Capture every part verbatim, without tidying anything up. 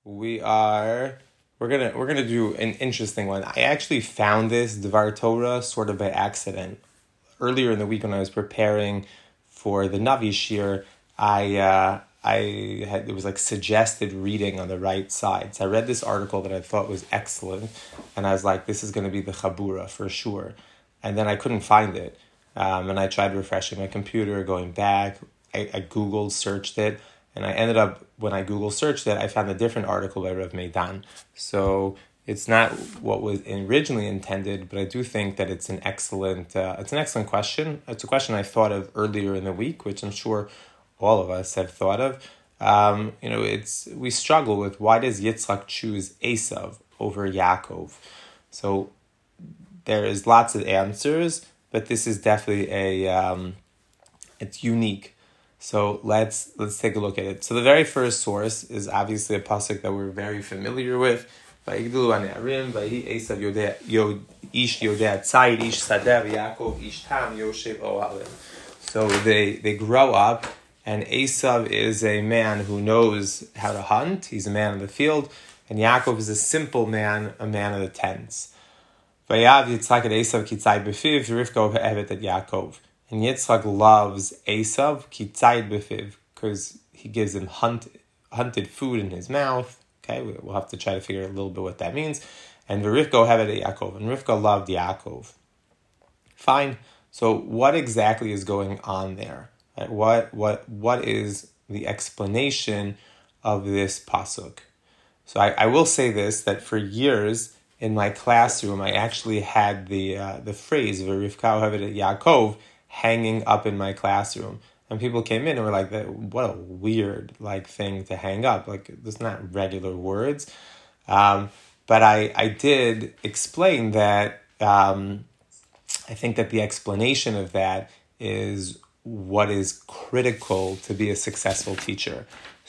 We are we're gonna we're gonna do an interesting one. I actually found this Devar Torah sort of by accident. Earlier in the week when I was preparing for the Navi Shir, I uh, I had it was like suggested reading on the right side. So I read this article that I thought was excellent, and I was like, this is going to be the Chabura for sure. And then I couldn't find it, um, and I tried refreshing my computer, going back. I, I Googled, searched it. And I ended up, when I Google searched it, I found a different article by Rav Meidan. So it's not what was originally intended, but I do think that it's an excellent, uh, it's an excellent question. It's a question I thought of earlier in the week, which I'm sure all of us have thought of. Um, you know, it's we struggle with why does Yitzchak choose Esav over Yaakov? So there is lots of answers, but this is definitely a, um, it's unique. So let's let's take a look at it. So the very first source is obviously a pasuk that we're very familiar with. Vayigdulu hane'arim, vayi Esav yodeh yod ish yodeh tzayid ish sadeh v'Yaakov ish tam yoshev ohalim. So they they grow up, and Esav is a man who knows how to hunt. He's a man of the field, and Yaakov is a simple man, a man of the tents. Vayav Yitzchak et Esav kitzayid b'fiv, Rivka ohevet et Yaakov. And Yitzchak loves Esav, kitzayid b'fiv, because he gives him hunt, hunted food in his mouth. Okay, we'll have to try to figure out a little bit what that means. And Rivka ohevet et Yaakov, and Rivka loved Yaakov. Fine. So what exactly is going on there? Right? What what what is the explanation of this pasuk? So I, I will say this, that for years in my classroom, I actually had the uh, the phrase Rivka ohevet et Yaakov hanging up in my classroom, and people came in and were like, "What a weird like thing to hang up! Like, there's not regular words." Um, but I I did explain that um, I think that the explanation of that is what is critical to be a successful teacher.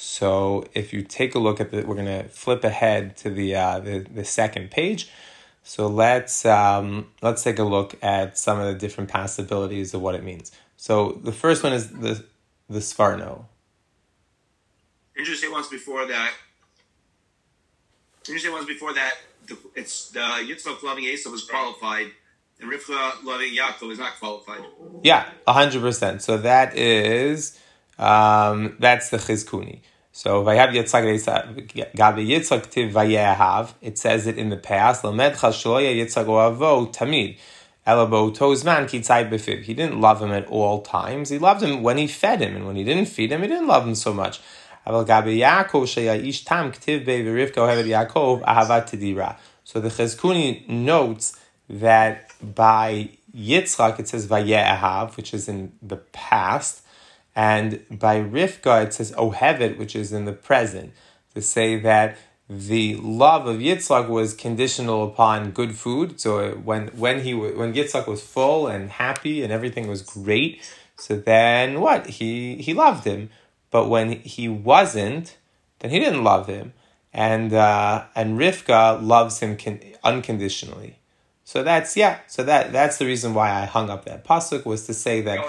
So if you take a look at the, we're going to flip ahead to the uh, the the second page. So let's um, let's take a look at some of the different possibilities of what it means. So the first one is the the Sfarno. Didn't you say once before that? Didn't you say once before that the, it's the Yitzchak loving Esav was qualified, and Rivka loving Yaakov is not qualified? Yeah, a hundred percent. So that is um, that's the Chizkuni. So Vayav Yitzchak Gabi Yitzchak Tiv Vayehav. It says it in the past. Lamed Chashloya Yitzchak Oavo Tamid Elabo Tozman Kitzai Befiv. He didn't love him at all times. He loved him when he fed him, and when he didn't feed him, he didn't love him so much. Aval Gabi Yaakov Sheya Ish Tam Ktiv Be V'Rivka Ohevet Yaakov Ahavat Tidira. So the Chizkuni notes that by Yitzchak it says Vayehav, which is in the past. And by Rivka, it says Ohevet, which is in the present, to say that the love of Yitzchak was conditional upon good food. So when when he when Yitzchak was full and happy and everything was great, so then what? He he loved him. But when he wasn't, then he didn't love him. And uh, and Rivka loves him con- unconditionally. So that's yeah. So that that's the reason why I hung up that pasuk, was to say that.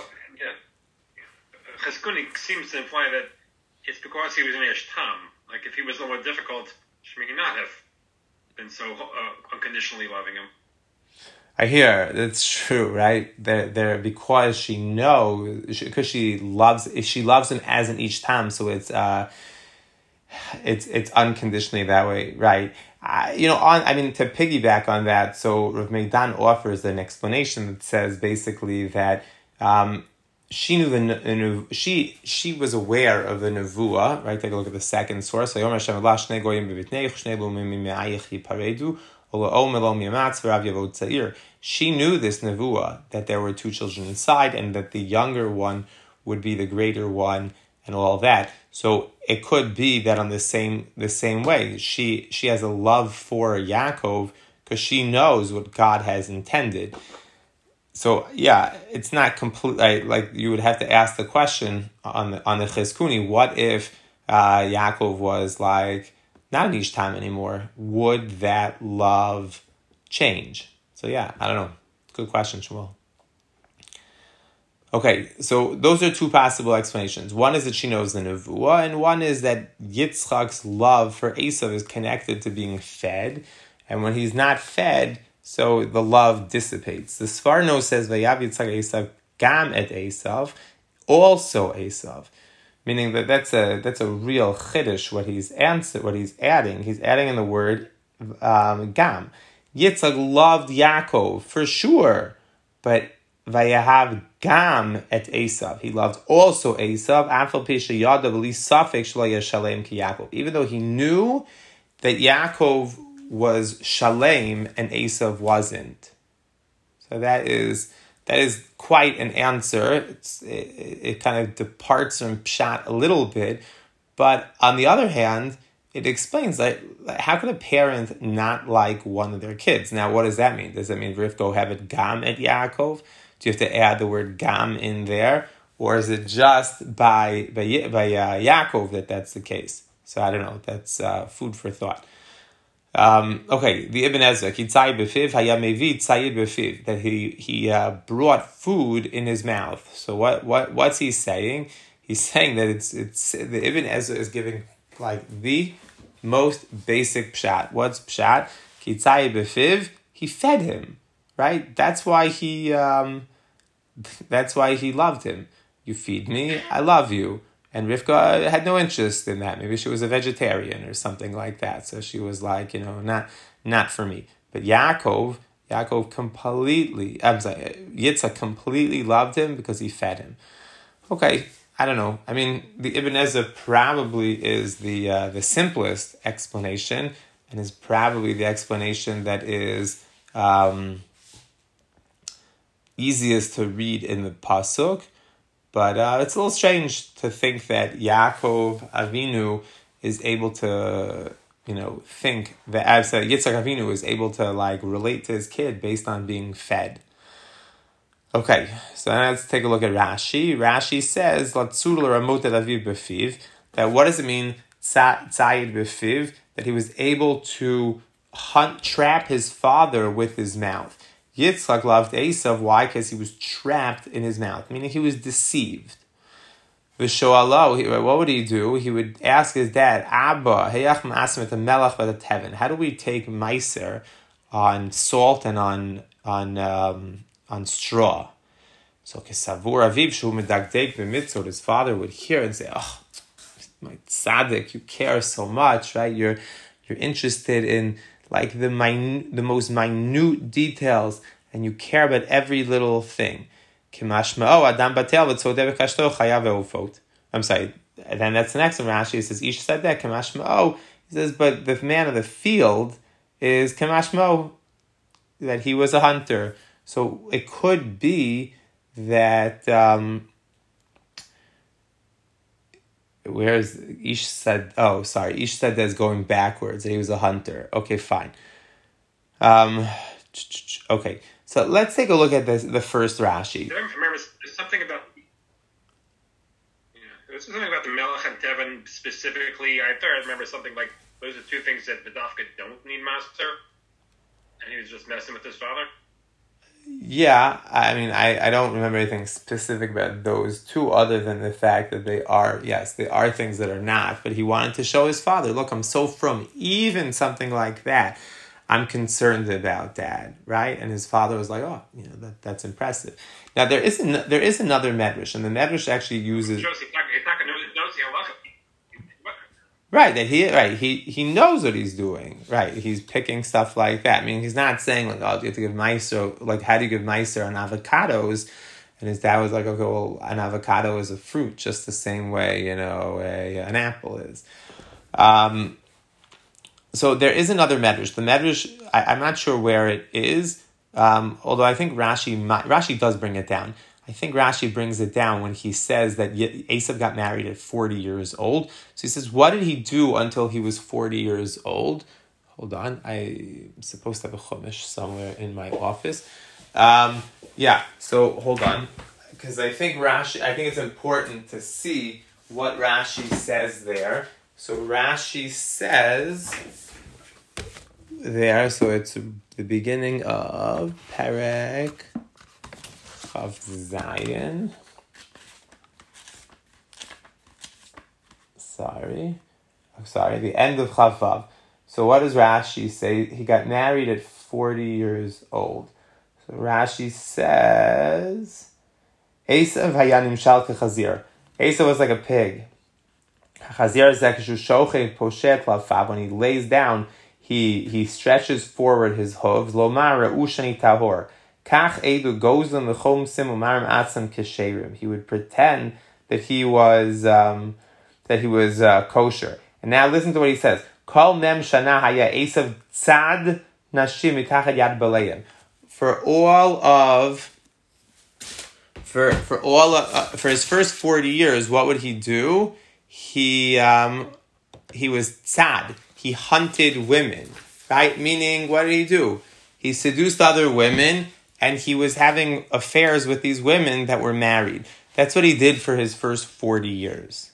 Chizkuni seems to imply that it's because he was an Ish Tam. Like, if he was a little more difficult, she may not have been so uh, unconditionally loving him. I hear that's true, right? There, there, because she knows, because she loves, she loves him as an Ish Tam, so it's, uh, it's, it's unconditionally that way, right? Uh, you know, on, I mean, to piggyback on that, so Rav Meidan offers an explanation that says basically that, um, She knew the she she was aware of the nevuah, right? Take a look at the second source. She knew this nevuah, that there were two children inside, and that the younger one would be the greater one, and all that. So it could be that on the same the same way, she she has a love for Yaakov because she knows what God has intended. So yeah, it's not complete. Like, like you would have to ask the question on the on the Chizkuni: what if uh, Yaakov was like not an Ish Tam anymore? Would that love change? So yeah, I don't know. Good question, Shmuel. Okay, so those are two possible explanations. One is that she knows the Nevuah, and one is that Yitzchak's love for Esav is connected to being fed, and when he's not fed, so the love dissipates. The Sforno says, Vayav Yitzchak Esav gam et Esav, also Esav, meaning that that's a that's a real chiddush. What he's answer, what he's adding, he's adding in the word um, gam. Yitzchak loved Yaakov for sure, but Vayahav gam et Esav. He loved also Esav. Afal pisha yadav li safek shlo yashalem ki Yaakov. Even though he knew that Yaakov was shalem and Esav wasn't. So that is that is quite an answer. It's, it, it kind of departs from pshat a little bit, but on the other hand, it explains that how could a parent not like one of their kids? Now, what does that mean? Does that mean Rivka have it gam et Yaakov? Do you have to add the word gam in there? Or is it just by by, by uh, Yaakov that that's the case? So I don't know. That's uh, food for thought. Um, okay, the Ibn Ezra, Kitzai befiv, hayamevi tzayid befiv, that he he uh, brought food in his mouth. So what what what's he saying? He's saying that it's it's the Ibn Ezra is giving like the most basic pshat. What's pshat? Kitzai befiv, he fed him, right? That's why he um, that's why he loved him. You feed me, I love you. And Rivka had no interest in that. Maybe she was a vegetarian or something like that. So she was like, you know, not not for me. But Yaakov, Yaakov completely, I'm sorry, Yitzhak completely loved him because he fed him. Okay, I don't know. I mean, the Ibn Ezra probably is the uh, the simplest explanation, and is probably the explanation that is um, easiest to read in the pasuk. But uh, it's a little strange to think that Yaakov Avinu is able to, you know, think that as uh, Yitzchak Avinu is able to like relate to his kid based on being fed. Okay, so now let's take a look at Rashi. Rashi says, "Latzul ramot aviv befiv." That what does it mean? Tzayid befiv, that he was able to hunt, trap his father with his mouth. Yitzchak loved Esav. Why? Because he was trapped in his mouth, meaning he was deceived. V'shoalo, what would he do? He would ask his dad, Abba, heyach ma'asim et melach v'et heaven. How do we take meiser on salt and on on um, on straw? So kesavur aviv shu medagdek b'mitzvot. His father would hear and say, "Oh, my tzaddik, you care so much, right? You're you're interested in." Like the min- the most minute details, and you care about every little thing. I'm sorry, and then that's the next one. Rashi says, Ish said that, Kamashma'o. He says, but the man of the field is Kamashma'o, that he was a hunter. So it could be that, um, where is Ish said? Oh, sorry. Ish said that's going backwards. That he was a hunter. Okay, fine. Um, okay, so let's take a look at this. The first Rashi. I remember there's something about. Yeah, there's something about the Melech and Tevin specifically. I thought I remember something like those are two things that the Dafka don't need master, and he was just messing with his father. Yeah, I mean, I, I don't remember anything specific about those two other than the fact that they are, yes, they are things that are not, but he wanted to show his father, look, I'm so from, even something like that, I'm concerned about Dad, right? And his father was like, oh, you know, that that's impressive. Now, there is, an, there is another medrash, and the medrash actually uses... Right, that he right he he knows what he's doing. Right, he's picking stuff like that. I mean, he's not saying like, oh, you have to give meiser. Like, how do you give meiser on avocados? And his dad was like, okay, well, an avocado is a fruit, just the same way, you know, a, an apple is. Um, so there is another medrash. The medrash, I, I'm not sure where it is. Um, although I think Rashi Rashi does bring it down. I think Rashi brings it down when he says that Esav got married at forty years old. So he says, what did he do until he was forty years old? Hold on. I'm supposed to have a chumash somewhere in my office. Um, yeah, so hold on. Because I think Rashi, I think it's important to see what Rashi says there. So Rashi says there, so it's the beginning of Perek of Zion. sorry, I'm sorry, the end of Chav Vav. So what does Rashi say? He got married at forty years old. So Rashi says, Esav hayanim shal kechazir. Esav was like a pig. Chazir zekeshu shoche poshet lavav. When he lays down, he he stretches forward his hooves. Lomar reushani tahor. Kach edu gozlim lechom sim umarim atzam kesherim. He would pretend that he was um, that he was uh, kosher. And now listen to what he says. Kol mem shana haya Esav tzad nashim mitachad yad baleim. For all of for for all of, uh, for his first forty years, what would he do? He um, he was tzad. He hunted women, right? Meaning, what did he do? He seduced other women, and he was having affairs with these women that were married. That's what he did for his first forty years.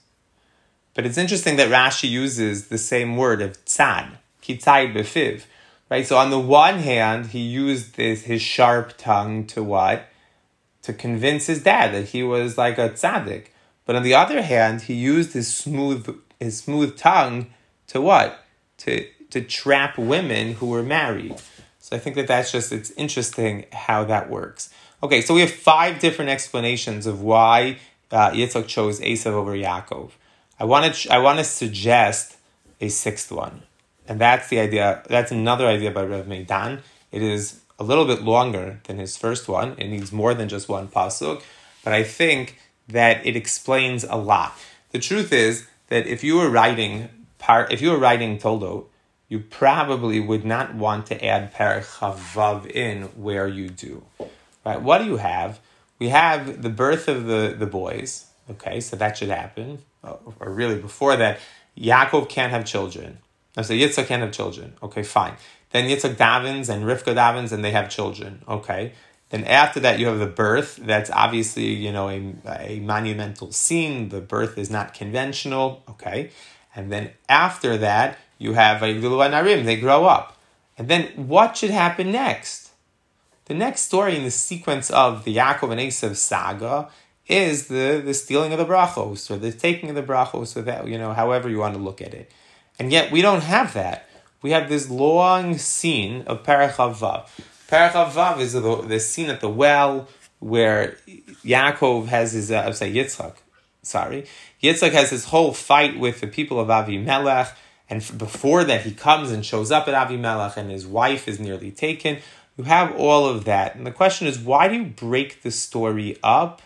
But it's interesting that Rashi uses the same word of tzad, ki tzad befiv, right? So on the one hand, he used this his sharp tongue to what? To convince his dad that he was like a tzaddik. But on the other hand, he used his smooth his smooth tongue to what? To to trap women who were married. So I think that that's just, it's interesting how that works. Okay, so we have five different explanations of why uh, Yitzchak chose Esav over Yaakov. I want to I want to suggest a sixth one, and that's the idea. That's another idea by Rav Meidan. It is a little bit longer than his first one. It needs more than just one pasuk, but I think that it explains a lot. The truth is that if you were writing par, if you were writing Toldot, you probably would not want to add Perek Chavav in where you do. Right? What do you have? We have the birth of the, the boys. Okay, so that should happen. Or really before that, Yaakov can't have children. So Yitzchak can't have children. Okay, fine. Then Yitzchak davens and Rivka davens and they have children. Okay. Then after that, you have the birth. That's obviously, you know, a, a monumental scene. The birth is not conventional. Okay. And then after that, you have a Gilu Narim. They grow up. And then what should happen next? The next story in the sequence of the Yaakov and Esav saga is the, the stealing of the brachos, or the taking of the brachos, or that, you know, however you want to look at it. And yet we don't have that. We have this long scene of Perek Vav. Perek Vav is the, the scene at the well where Yaakov has his, uh, I'm sorry, Yitzchak, sorry. Yitzchak has his whole fight with the people of Avimelech, and before that he comes and shows up at Avimelech and his wife is nearly taken. You have all of that. And the question is, why do you break the story up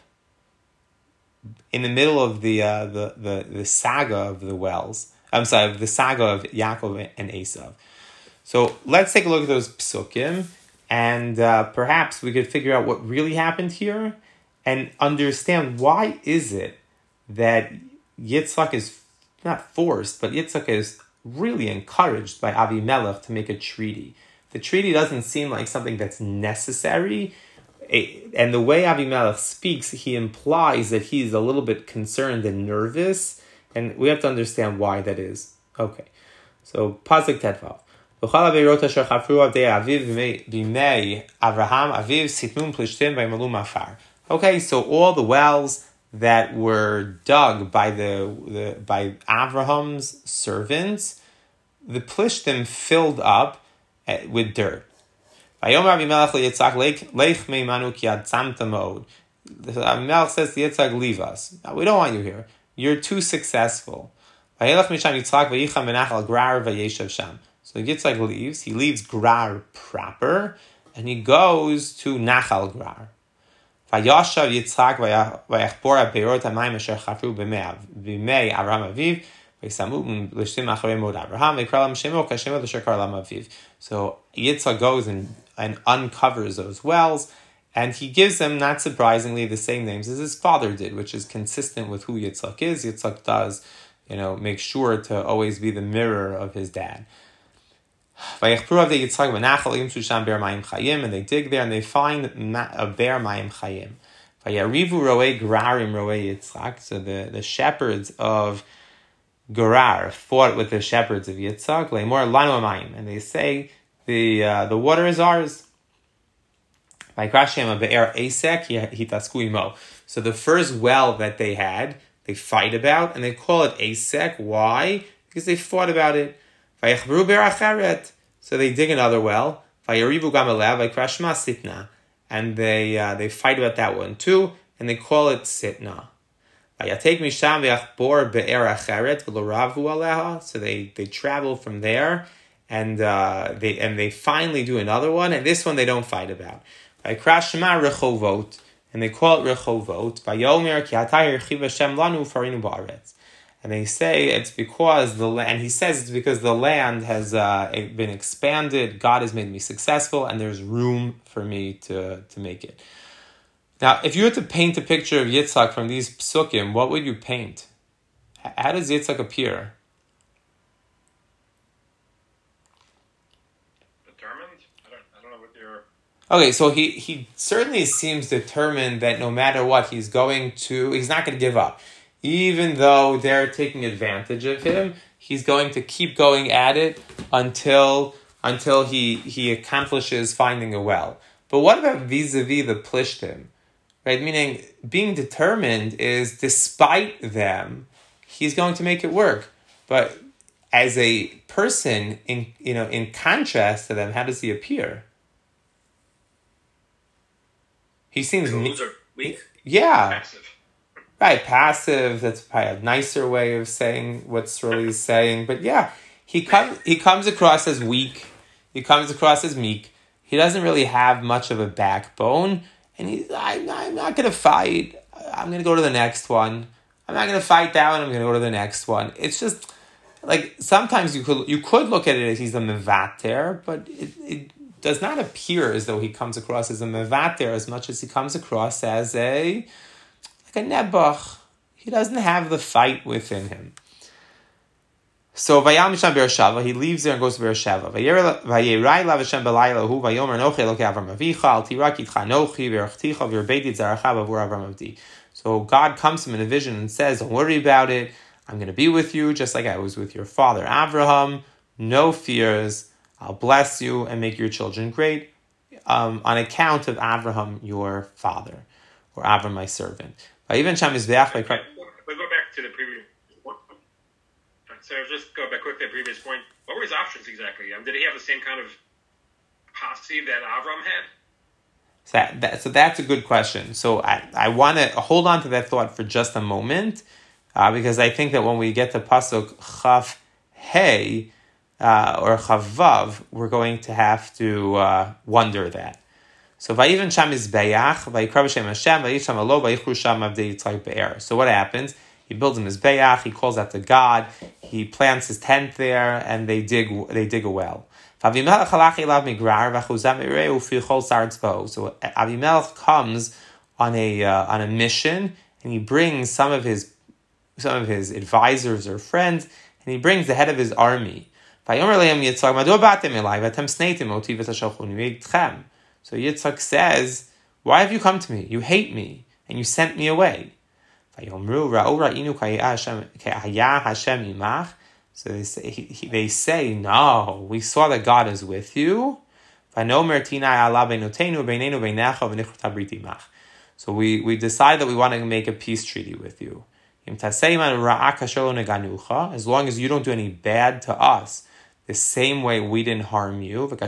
in the middle of the uh, the, the the saga of the wells? I'm sorry, the saga of Yaakov and Esav. So let's take a look at those psukim, and uh, perhaps we could figure out what really happened here, and understand why is it that Yitzchak is not forced, but Yitzchak is really encouraged by Avimelech to make a treaty. The treaty doesn't seem like something that's necessary. And the way Avimelech speaks, he implies that he's a little bit concerned and nervous, and we have to understand why that is. Okay, so Pasuk Tetvav. Okay, so all the wells that were dug by the, the by Avraham's servants, the Plishtim filled up with dirt. Avimelech says to Yitzchak, leave us. No, we don't want you here. You're too successful. So Yitzchak leaves. He leaves Grar proper, and he goes to Nachal Grar. Vayashav Yitzchak vayachpor hapeirot hamayim asher chafru b'mei Avraham aviv v'samu l'shtim acharei mod Avraham v'kra lam shemo k'shemo l'sher kar lam aviv. So Yitzchak goes and, and uncovers those wells, and he gives them, not surprisingly, the same names as his father did, which is consistent with who Yitzchak is. Yitzchak does, you know, make sure to always be the mirror of his dad. And they dig there and they find a bear mayim chayim. So the, the shepherds of Gerar fought with the shepherds of Yitzchak, and they say the uh, the water is ours. So the first well that they had they fight about, and they call it Asek. Why? Because they fought about it. So they dig another well. And they uh, they fight about that one too, and they call it Sitna. So they, they travel from there, and uh, they and they finally do another one, and this one they don't fight about. And they call it Rechovot. And they say it's because the land, and he says it's because the land has uh, been expanded, God has made me successful, and there's room for me to, to make it. Now, if you had to paint a picture of Yitzhak from these psukim, what would you paint? How does Yitzhak appear? Determined? I don't, I don't know what you're... Okay, so he, he certainly seems determined that no matter what, he's going to, he's not going to give up. Even though they're taking advantage of him, he's going to keep going at it until until he he accomplishes finding a well. But what about vis-a-vis the plishtim? Right? Meaning, being determined is, despite them, he's going to make it work. But as a person, in you know, in contrast to them, how does he appear? He seems weak. Yeah. Passive. Right, passive, that's probably a nicer way of saying what Sruli is saying. But yeah, he comes he comes across as weak. He comes across as meek. He doesn't really have much of a backbone. And he's, I'm, I'm not going to fight. I'm going to go to the next one. I'm not going to fight that one. I'm going to go to the next one. It's just, like, sometimes you could you could look at it as he's a mevater, but it, it does not appear as though he comes across as a mevater as much as he comes across as a... a nebuch. He doesn't have the fight within him. So Vayam Misham Beersheva, he leaves there and goes to Beersheva. Vayerai lav Hashem b'laylahu vayomer nochi elokei Avram avicha al tirak itcha nochi v'erachticha v'yirbeiti tzaracha b'avur Avram avdi. So God comes to him in a vision and says, don't worry about it. I'm going to be with you just like I was with your father Avraham. No fears. I'll bless you and make your children great um, on account of Avraham, your father, or Avram, my servant. Even Sham is back. We'll go back to the previous point. So just go back quickly to the previous point. What were his options exactly? Um, did he have the same kind of posse that Avram had? So, that, that, so that's a good question. So I, I want to hold on to that thought for just a moment, uh, because I think that when we get to Pasuk Chav Hey uh, or Chavav, we're going to have to uh, wonder that. So Vayivan Sham is Bayach, Vayikra B'Shem Hashem, Vayisham Alo, Vayichru Sham Avdei Yitzchak Be'er. So what happens? He builds him his Bayach, he calls out to God, he plants his tent there, and they dig they dig a well. So Avimelech comes on a uh, on a mission, and he brings some of his some of his advisors or friends, and he brings the head of his army. So Yitzchak says, why have you come to me? You hate me, and you sent me away. So they say, he, he, they say, no, we saw that God is with you. So we, we decide that we want to make a peace treaty with you. As long as you don't do any bad to us, the same way we didn't harm you. In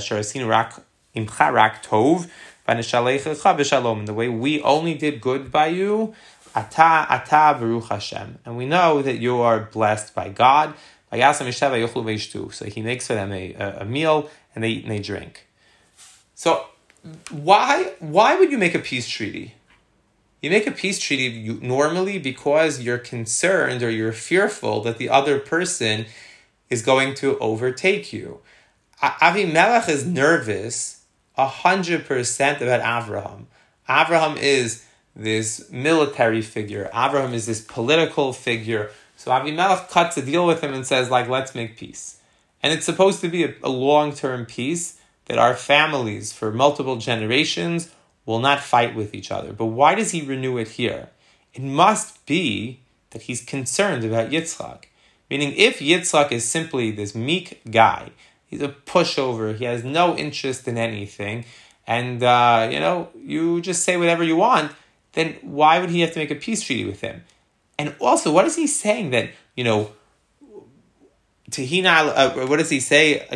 the way we only did good by you, ata ata Baruch Hashem, and we know that you are blessed by God. So he makes for them a, a meal, and they eat and they drink. So why why would you make a peace treaty? You make a peace treaty normally because you're concerned or you're fearful that the other person is going to overtake you. Avimelech is nervous a hundred percent about Avraham. Avraham is this military figure. Avraham is this political figure. So Avimelech cuts a deal with him and says, like, let's make peace. And it's supposed to be a, a long-term peace that our families for multiple generations will not fight with each other. But why does he renew it here? It must be that he's concerned about Yitzchak. Meaning, if Yitzchak is simply this meek guy, he's a pushover, he has no interest in anything, and, uh, you know, you just say whatever you want, then why would he have to make a peace treaty with him? And also, what is he saying that, you know, Tehina, uh, what does he say?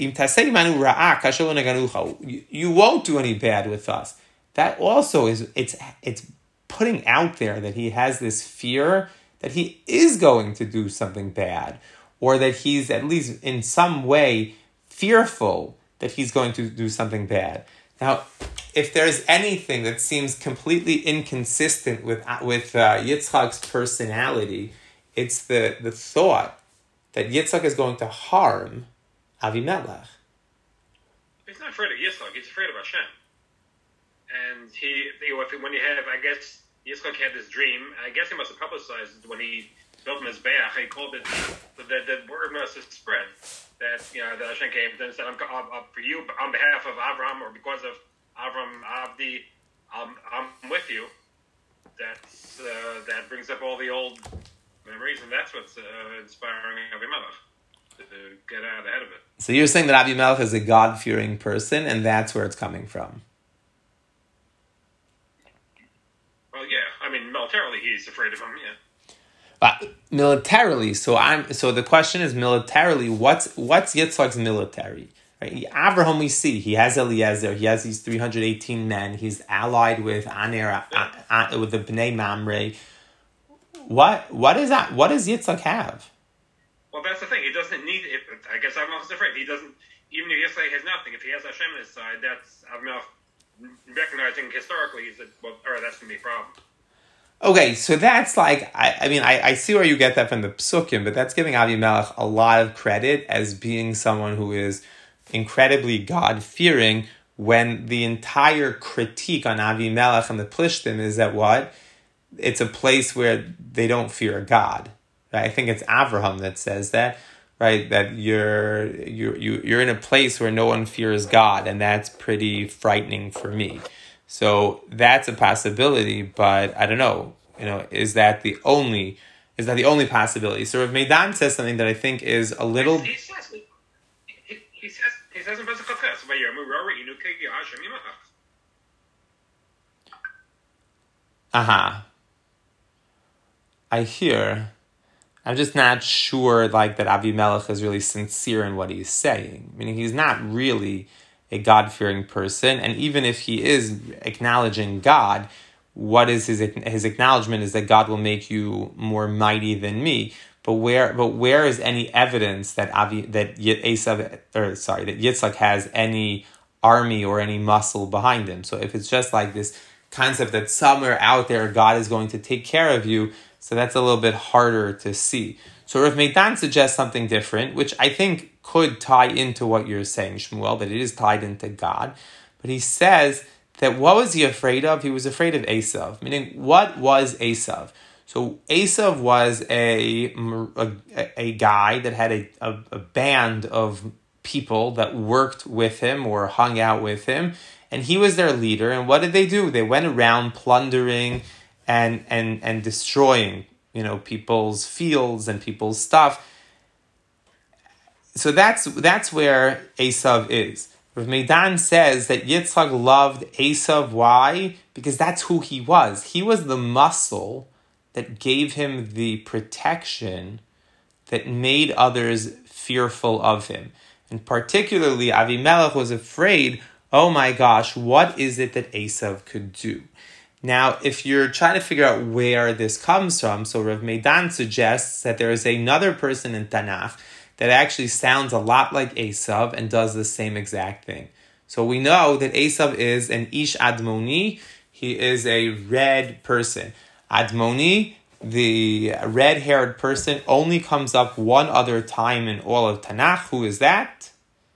You, you won't do any bad with us. That also is, it's it's putting out there that he has this fear that he is going to do something bad, or that he's at least in some way fearful that he's going to do something bad. Now, if there's anything that seems completely inconsistent with with uh, Yitzchak's personality, it's the, the thought that Yitzchak is going to harm Avimelech. He's not afraid of Yitzchak, he's afraid of Hashem. And he, you know, when you have, I guess, Yitzchak had this dream, I guess he must have publicized it when he built Mizbeach, he called it, the, the word must have spread, that, you know, that Hashem came and said, I'm, I'm, for you, on behalf of Avraham, or because of Avram Avdi, I'm, I'm with you. That's, uh, that brings up all the old memories, and that's what's uh, inspiring Avimelech to get out ahead of it. So you're saying that Avimelech is a God-fearing person, and that's where it's coming from? Well, yeah. I mean, militarily, he's afraid of him, yeah. Uh, militarily, so I'm. So the question is, militarily, what's what's Yitzchak's military? Right? Abraham, we see he has Eliezer, he has these three hundred eighteen men. He's allied with Aner, yeah. uh, uh, with the Bnei Mamre. What what is that? What does Yitzchak have? Well, that's the thing. He doesn't need it. I guess Avimelech is afraid. He doesn't. Even if Yitzchak has nothing, if he has Hashem on his side, that's Avimelech recognizing historically. He said, "Well, all right, that's gonna be a problem." Okay, so that's like, I, I mean, I, I see where you get that from the Psukim, but that's giving Avimelech a lot of credit as being someone who is incredibly God-fearing, when the entire critique on Avimelech and the Plishtim is that what? It's a place where they don't fear God. Right? I think it's Avraham that says that, right? That you're, you're, you're in a place where no one fears God, and that's pretty frightening for me. So that's a possibility, but I don't know. You know, is that the only is that the only possibility? So Rav Meidan says something that I think is a little. He says he, he says he says in Pesach Aha. I hear. I'm just not sure, like, that Avimelech is really sincere in what he's saying. Meaning, he's not really a God-fearing person, and even if he is acknowledging God, what is his his acknowledgement is that God will make you more mighty than me. But where but where is any evidence that Avi that Esav or sorry that Yitzchak has any army or any muscle behind him? So if it's just like this concept that somewhere out there God is going to take care of you, so that's a little bit harder to see. So Rav Meidan suggests something different, which I think could tie into what you're saying, Shmuel, that it is tied into God. But he says that what was he afraid of? He was afraid of Esav. Meaning, what was Esav? So Esav was a, a, a guy that had a, a, a band of people that worked with him or hung out with him, and he was their leader. And what did they do? They went around plundering and and and destroying, you know, people's fields and people's stuff. So that's that's where Esav is. Rav Meidan says that Yitzchak loved Esav. Why? Because that's who he was. He was the muscle that gave him the protection that made others fearful of him. And particularly, Avimelech was afraid, oh my gosh, what is it that Esav could do? Now, if you're trying to figure out where this comes from, so Rav Meidan suggests that there is another person in Tanakh that actually sounds a lot like Esav and does the same exact thing. So we know that Esav is an Ish Admoni. He is a red person. Admoni, the red-haired person, only comes up one other time in all of Tanakh. Who is that?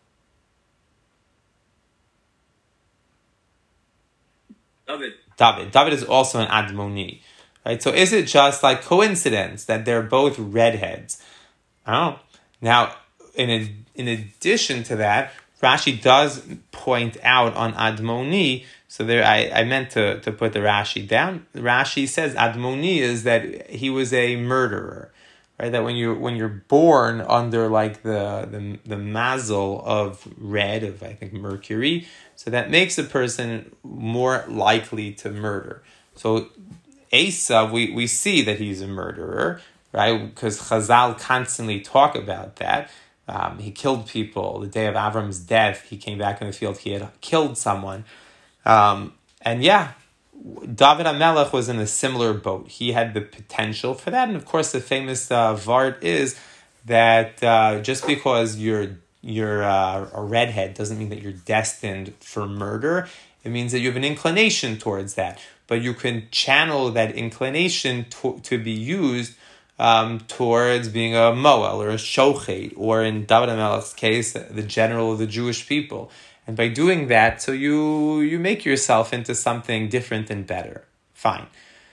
David. David. David is also an Admoni. Right? So is it just like coincidence that they're both redheads? I don't know. Now, in a, in addition to that, Rashi does point out on Admoni, so there I, I meant to, to put the Rashi down. Rashi says Admoni is that he was a murderer, right? That when you when you're born under like the the, the mazel of red, of I think Mercury, so that makes a person more likely to murder. So Esav, we, we see that he's a murderer, right? Because Chazal constantly talk about that. Um, he killed people. The day of Avram's death, he came back in the field, he had killed someone. Um, and yeah, David HaMelech was in a similar boat. He had the potential for that. And of course, the famous uh, Vart is that uh, just because you're, you're uh, a redhead doesn't mean that you're destined for murder. It means that you have an inclination towards that. But you can channel that inclination to, to be used um, towards being a Moel or a Shochet, or in David HaMelech's case, the general of the Jewish people. And by doing that, so you you make yourself into something different and better. Fine.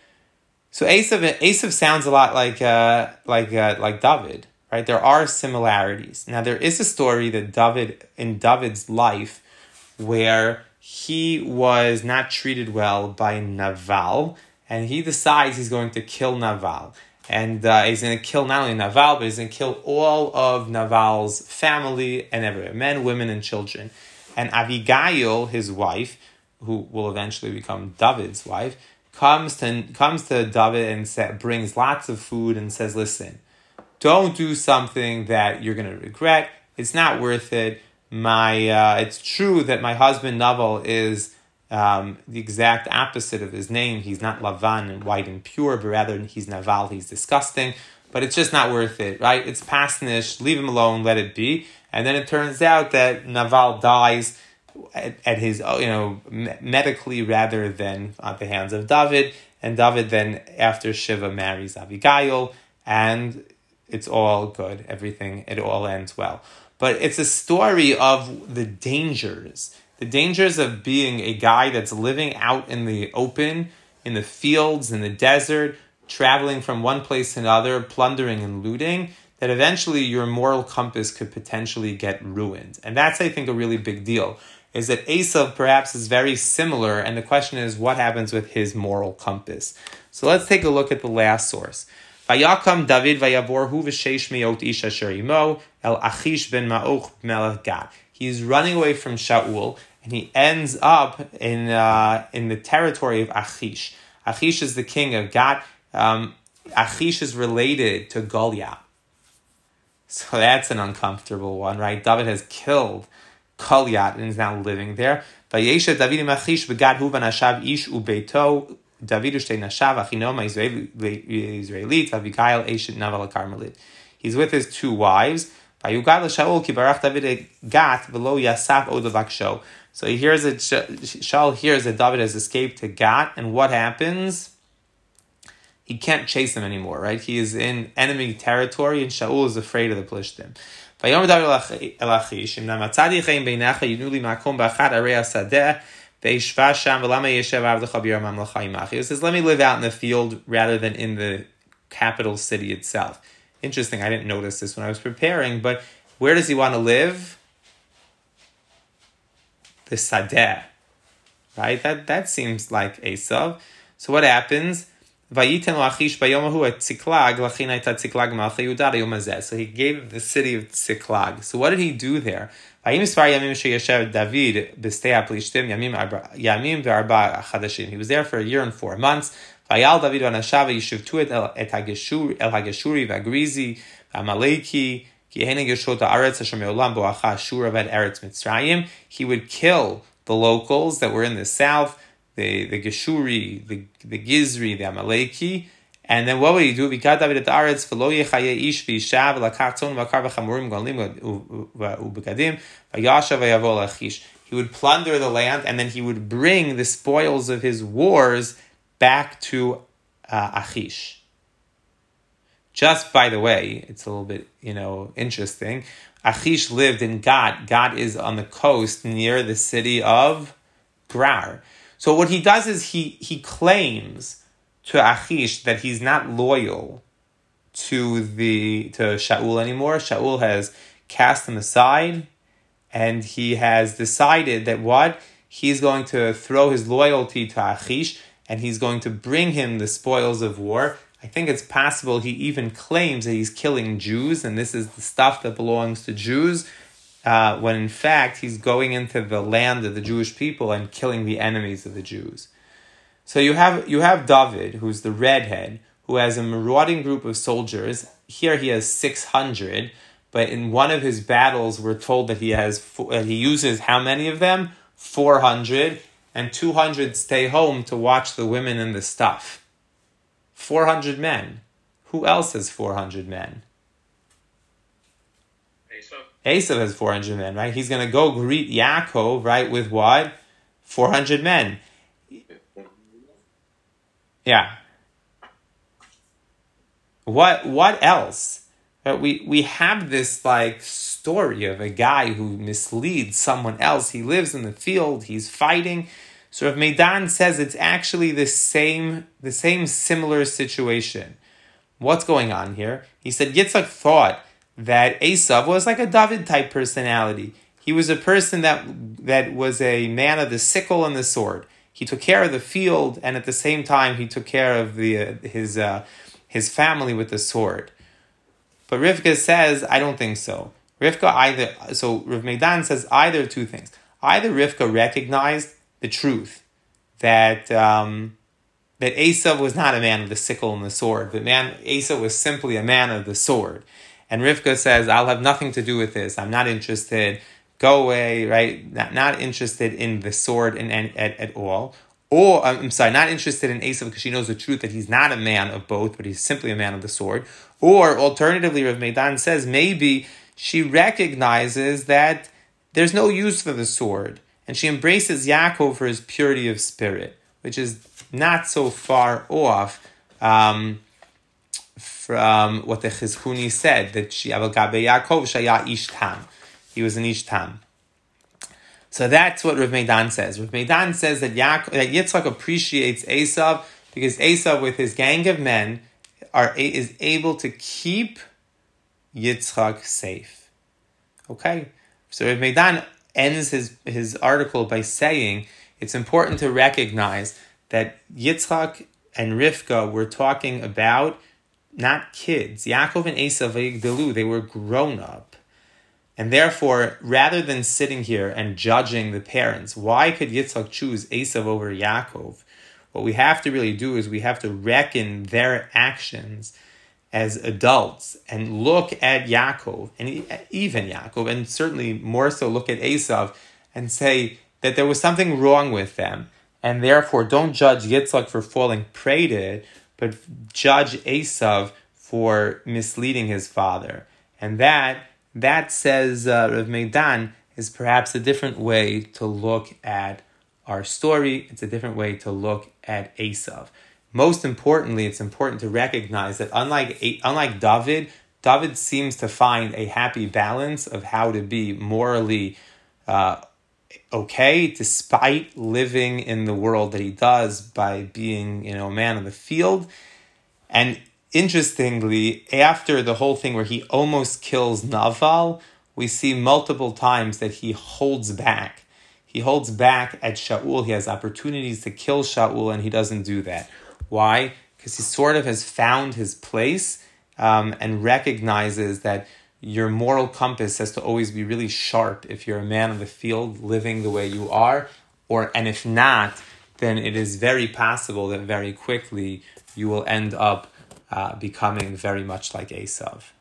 So Esav, Esav sounds a lot like uh, like uh, like David, right? There are similarities. Now there is a story that David in David's life where he was not treated well by Naval, and he decides he's going to kill Naval. And uh, he's going to kill not only Naval, but he's going to kill all of Naval's family and everyone, men, women, and children. And Abigail, his wife, who will eventually become David's wife, comes to comes to David and sa- brings lots of food and says, listen, don't do something that you're going to regret. It's not worth it. My, uh, it's true that my husband Naval is um, the exact opposite of his name. He's not Lavan and white and pure, but rather he's Naval, he's disgusting. But it's just not worth it, right? It's pasnish, leave him alone, let it be. And then it turns out that Naval dies at, at his, you know, medically rather than at the hands of David. And David then, after Shiva, marries Abigail, and it's all good. Everything, it all ends well. But it's a story of the dangers, the dangers of being a guy that's living out in the open, in the fields, in the desert, traveling from one place to another, plundering and looting, that eventually your moral compass could potentially get ruined. And that's, I think, a really big deal, is that Esav perhaps is very similar, and the question is, what happens with his moral compass? So let's take a look at the last source. Vayakam David vayavorhu v'sheish meot ish asher imo el Achish ben Ma'och melech Gat. He's running away from Shaul, and he ends up in uh, in the territory of Achish. Achish is the king of Gat. Um, Achish is related to Goliath. So that's an uncomfortable one, right? David has killed Goliath and is now living there. Vayesha David im Achish begat hu v'nashav ish ubeito David ushtei nashav achinoma Israelit Abigail eshet Naval Carmelit. He's with his two wives. Vayugal Shaul ki barach David gat v'lo yasaf od levaksho. So he hears that Shaul hears that David has escaped to Gat, and what happens? He can't chase him anymore, right? He is in enemy territory, and Shaul is afraid of the Plishtim. Vayom David el Achish, im namatzadi chein beinecha yinu li makom b'achad arei hasadeh. He says, let me live out in the field rather than in the capital city itself. Interesting, I didn't notice this when I was preparing, but where does he want to live? The Sadeh, right? That that seems like Esav. So what happens? So he gave the city of Tziklag. So what did he do there? He was there for a year and four months. He would kill the locals that were in the south, the, the Geshuri, the, the Gizri, the Amaleki. And then what would he do? He would plunder the land, and then he would bring the spoils of his wars back to uh, Achish. Just by the way, it's a little bit, you know, interesting. Achish lived in Gat. Gat is on the coast near the city of Grar. So what he does is he he claims to Achish that he's not loyal to the to Shaul anymore. Shaul has cast him aside, and he has decided that what? He's going to throw his loyalty to Achish, and he's going to bring him the spoils of war. I think it's possible he even claims that he's killing Jews, and this is the stuff that belongs to Jews, uh, when in fact he's going into the land of the Jewish people and killing the enemies of the Jews. So you have you have David, who's the redhead, who has a marauding group of soldiers. Here he has six hundred, but in one of his battles, we're told that he has uh, he uses how many of them? four hundred, and two hundred stay home to watch the women and the stuff. four hundred men. Who else has four hundred men? Esav. Esav has four hundred men, right? He's going to go greet Yaakov, right, with what? four hundred men. Yeah. What what else? But we, we have this like story of a guy who misleads someone else. He lives in the field, he's fighting. So Rav Meidan says it's actually the same the same similar situation. What's going on here? He said Yitzchak thought that Esav was like a David type personality. He was a person that that was a man of the sickle and the sword. He took care of the field, and at the same time, he took care of the uh, his uh, his family with the sword. But Rivka says, I don't think so. Rivka either so Rav Meidan says either two things. Either Rivka recognized the truth that um, that Esav was not a man of the sickle and the sword, but man Esav was simply a man of the sword. And Rivka says, I'll have nothing to do with this. I'm not interested. Go away, right? Not, not interested in the sword in, in, at, at all. Or, I'm sorry, not interested in Esav because she knows the truth that he's not a man of both, but he's simply a man of the sword. Or, alternatively, Rav Meidan says, maybe she recognizes that there's no use for the sword. And she embraces Yaakov for his purity of spirit, which is not so far off um, from what the Chizkuni said, that she, Aval Gabe Yaakov Shaya Ish Tam. He was an Ish Tam. So that's what Rav Meidan says. Rav Meidan says that, Yaakov, that Yitzchak appreciates Esav because Esav, with his gang of men, are is able to keep Yitzchak safe. Okay? So Rav Meidan ends his, his article by saying it's important to recognize that Yitzchak and Rivka were talking about not kids. Yaakov and Esav, Vayigdalu, they were grown up. And therefore, rather than sitting here and judging the parents, why could Yitzchak choose Esav over Yaakov? What we have to really do is we have to reckon their actions as adults and look at Yaakov, and even Yaakov, and certainly more so look at Esav, and say that there was something wrong with them. And therefore, don't judge Yitzchak for falling prey to it, but judge Esav for misleading his father. And that That, says uh, Rav Meidan, is perhaps a different way to look at our story. It's a different way to look at Esav. Most importantly, it's important to recognize that unlike unlike David, David seems to find a happy balance of how to be morally uh, okay, despite living in the world that he does by being, you know, a man of the field. And interestingly, after the whole thing where he almost kills Naval, we see multiple times that he holds back. He holds back at Shaul. He has opportunities to kill Shaul, and he doesn't do that. Why? Because he sort of has found his place um, and recognizes that your moral compass has to always be really sharp if you're a man of the field living the way you are, or and if not, then it is very possible that very quickly you will end up Uh, becoming very much like Esav.